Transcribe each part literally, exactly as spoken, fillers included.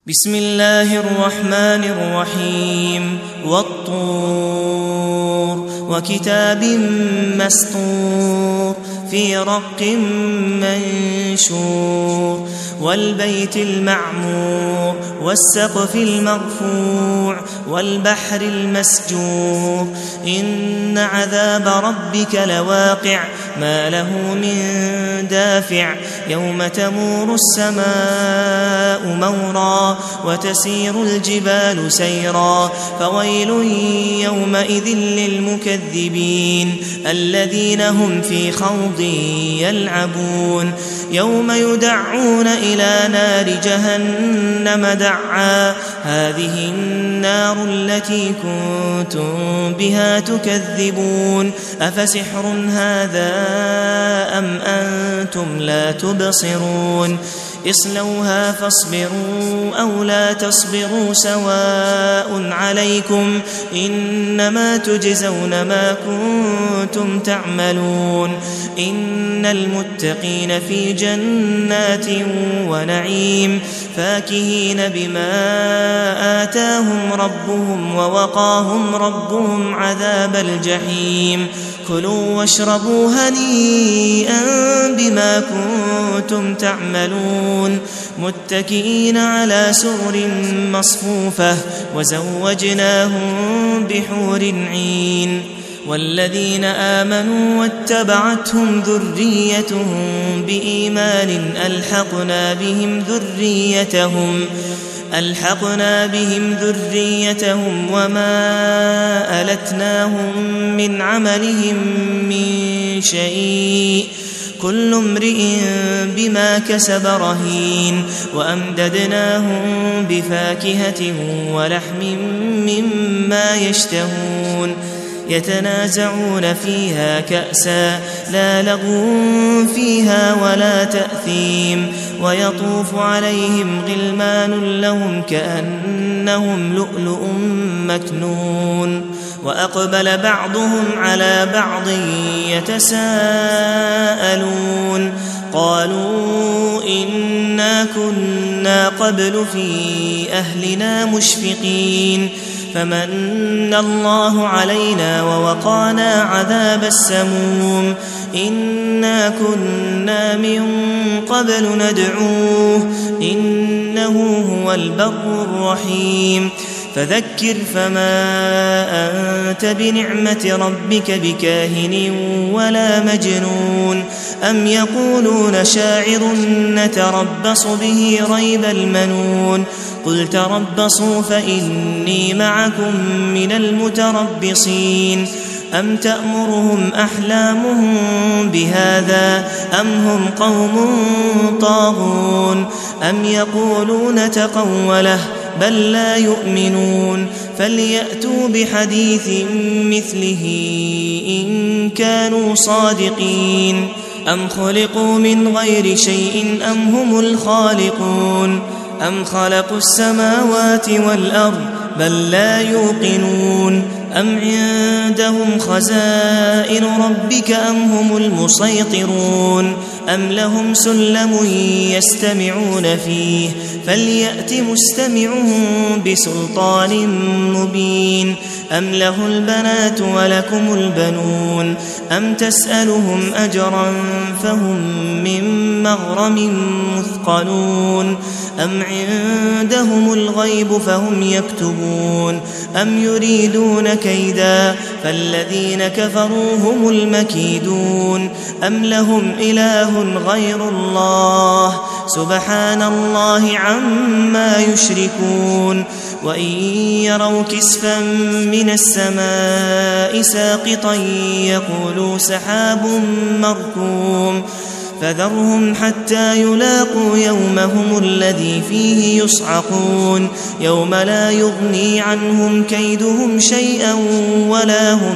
بسم الله الرحمن الرحيم والطور وكتاب مسطور في رق منشور والبيت المعمور والسقف المرفوع والبحر المسجور إن عذاب ربك لواقع ما له من دافع يوم تمور السماء مورا وتسير الجبال سيرا فويل يومئذ للمكذبين الذين هم في خوض يلعبون يوم يدعون إلى نار جهنم دعا هذه النار التي كنتم بها تكذبون أفسحر هذا أم أنتم لا تبصرون اصلوها فاصبروا أو لا تصبروا سواء عليكم إنما تجزون ما كنتم تعملون إن المتقين في جنات ونعيم فاكهين بما آتاهم ربهم ووقاهم ربهم عذاب الجحيم كلوا واشربوا هنيئا بما كنتم تعملون متكئين على سرر مصفوفة وزوجناهم بحور عين والذين آمنوا واتبعتهم ذريتهم بإيمان ألحقنا بهم ذريتهم ألحقنا بهم ذريتهم وما ألتناهم من عملهم من شيء كل امرئ بما كسب رهين وأمددناهم بفاكهة ولحم مما يشتهون يتنازعون فيها كأسا لا لغو فيها ولا تأثيم ويطوف عليهم غلمان لهم كأنهم لؤلؤ مكنون وأقبل بعضهم على بعض يتساءلون قالوا إنا كنا قبل في أهلنا مشفقين فمن الله علينا ووقانا عذاب السموم إنا كنا من قبل ندعوه إنه هو البر الرحيم فذكر فما أنت بنعمة ربك بكاهن ولا مجنون أم يقولون شاعر نتربص به ريب المنون قل تربصوا فإني معكم من المتربصين أم تأمرهم أحلامهم بهذا أم هم قوم طاغون أم يقولون تقوله بل لا يؤمنون فليأتوا بحديث مثله إن كانوا صادقين أم خلقوا من غير شيء أم هم الخالقون أم خلقوا السماوات والأرض بل لا يوقنون أم عندهم خزائن ربك أم هم المسيطرون أم لهم سلم يستمعون فيه فليأت مستمعهم بسلطان مبين أم له البنات ولكم البنون أم تسألهم أجرا فهم من مغرم مثقلون أم عندهم الغيب فهم يكتبون أم يريدون كيدا فالذين كفروا هم المكيدون أم لهم إله غير الله سبحان الله عما يشركون وإن يروا كسفا من السماء ساقطا يقولوا سحاب مركوم فذرهم حتى يلاقوا يومهم الذي فيه يصعقون يوم لا يغني عنهم كيدهم شيئا ولا هم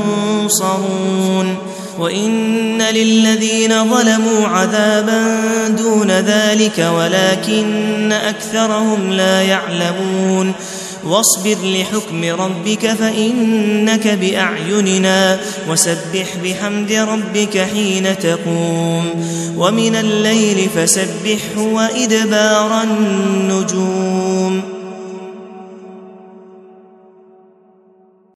ينصرون وإن للذين ظلموا عذابا دون ذلك ولكن أكثرهم لا يعلمون واصبر لحكم ربك فإنك بأعيننا وسبح بحمد ربك حين تقوم ومن الليل فسبحه وإدبار النجوم